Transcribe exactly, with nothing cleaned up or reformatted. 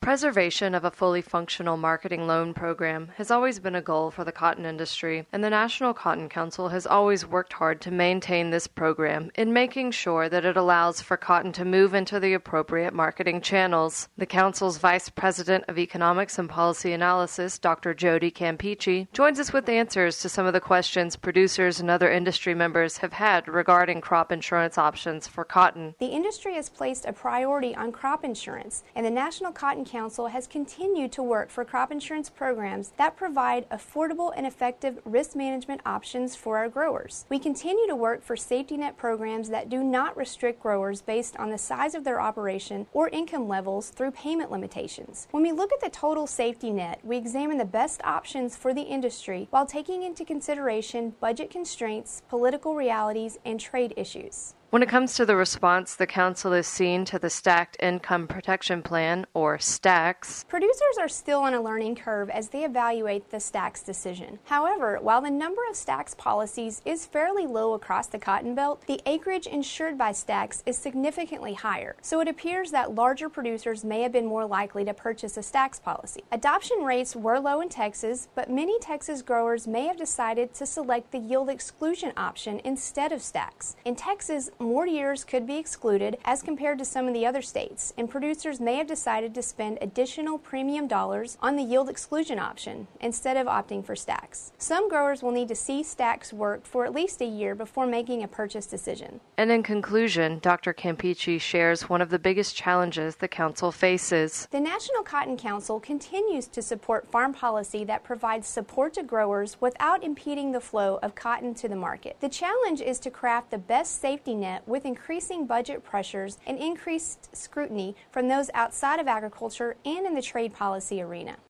Preservation of a fully functional marketing loan program has always been a goal for the cotton industry, and the National Cotton Council has always worked hard to maintain this program in making sure that it allows for cotton to move into the appropriate marketing channels. The Council's Vice President of Economics and Policy Analysis, Doctor Jody Campeachy, joins us with answers to some of the questions producers and other industry members have had regarding crop insurance options for cotton. The industry has placed a priority on crop insurance, and the National Cotton Council Council has continued to work for crop insurance programs that provide affordable and effective risk management options for our growers. We continue to work for safety net programs that do not restrict growers based on the size of their operation or income levels through payment limitations. When we look at the total safety net, we examine the best options for the industry while taking into consideration budget constraints, political realities, and trade issues. When it comes to the response the Council has seen to the Stacked Income Protection Plan, or STAX, producers are still on a learning curve as they evaluate the STAX decision. However, while the number of STAX policies is fairly low across the Cotton Belt, the acreage insured by STAX is significantly higher, so it appears that larger producers may have been more likely to purchase a STAX policy. Adoption rates were low in Texas, but many Texas growers may have decided to select the yield exclusion option instead of STAX. In Texas, more years could be excluded as compared to some of the other states, and producers may have decided to spend additional premium dollars on the yield exclusion option instead of opting for STAX. Some growers will need to see STAX work for at least a year before making a purchase decision. And in conclusion, Doctor Campeachy shares one of the biggest challenges the Council faces. The National Cotton Council continues to support farm policy that provides support to growers without impeding the flow of cotton to the market. The challenge is to craft the best safety net with increasing budget pressures and increased scrutiny from those outside of agriculture and in the trade policy arena.